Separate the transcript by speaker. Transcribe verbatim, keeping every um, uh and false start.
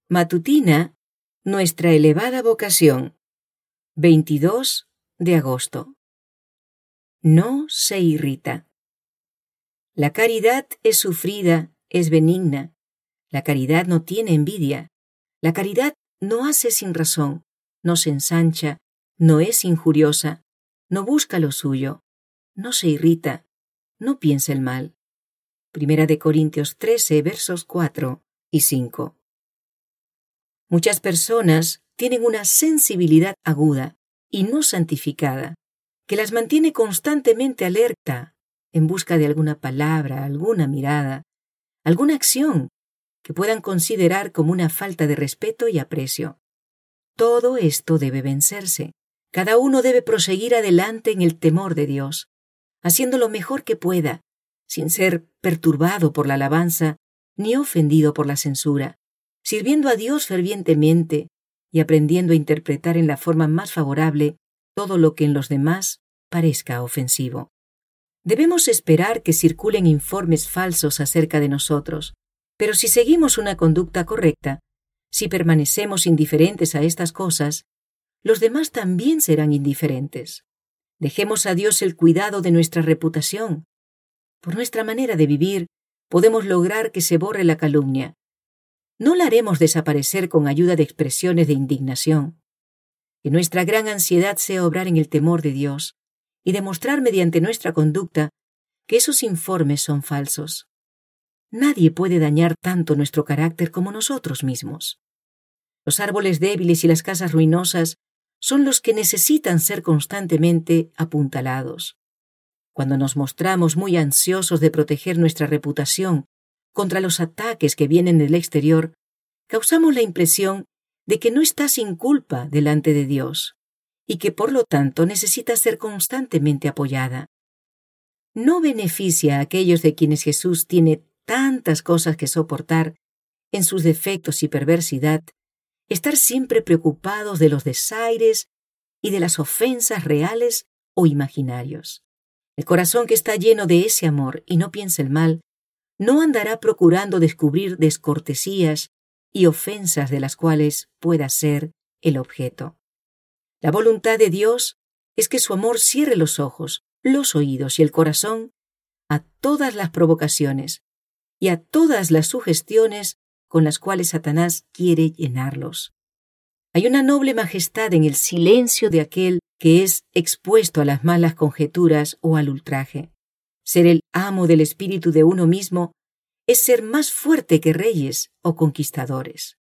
Speaker 1: Matutina, nuestra elevada vocación, veintidós de agosto. No se irrita. La caridad es sufrida, es benigna. La caridad no tiene envidia. La caridad no hace sin razón, no se ensancha, no es injuriosa, no busca lo suyo, no se irrita, no piensa el mal. Primera de Corintios trece, versos cuatro y cinco. Muchas personas tienen una sensibilidad aguda y no santificada, que las mantiene constantemente alerta en busca de alguna palabra, alguna mirada, alguna acción que puedan considerar como una falta de respeto y aprecio. Todo esto debe vencerse. Cada uno debe proseguir adelante en el temor de Dios, haciendo lo mejor que pueda, sin ser perturbado por la alabanza ni ofendido por la censura, sirviendo a Dios fervientemente y aprendiendo a interpretar en la forma más favorable todo lo que en los demás parezca ofensivo. Debemos esperar que circulen informes falsos acerca de nosotros, pero si seguimos una conducta correcta, si permanecemos indiferentes a estas cosas, los demás también serán indiferentes. Dejemos a Dios el cuidado de nuestra reputación. Por nuestra manera de vivir, podemos lograr que se borre la calumnia. No la haremos desaparecer con ayuda de expresiones de indignación. Que nuestra gran ansiedad sea obrar en el temor de Dios y demostrar mediante nuestra conducta que esos informes son falsos. Nadie puede dañar tanto nuestro carácter como nosotros mismos. Los árboles débiles y las casas ruinosas son los que necesitan ser constantemente apuntalados. Cuando nos mostramos muy ansiosos de proteger nuestra reputación contra los ataques que vienen del exterior, causamos la impresión de que no está sin culpa delante de Dios y que por lo tanto necesita ser constantemente apoyada. No beneficia a aquellos de quienes Jesús tiene tantas cosas que soportar en sus defectos y perversidad, estar siempre preocupados de los desaires y de las ofensas reales o imaginarios. El corazón que está lleno de ese amor y no piensa el mal, no andará procurando descubrir descortesías y ofensas de las cuales pueda ser el objeto. La voluntad de Dios es que su amor cierre los ojos, los oídos y el corazón a todas las provocaciones y a todas las sugestiones con las cuales Satanás quiere llenarlos. Hay una noble majestad en el silencio de aquel que es expuesto a las malas conjeturas o al ultraje. Ser el amo del espíritu de uno mismo es ser más fuerte que reyes o conquistadores.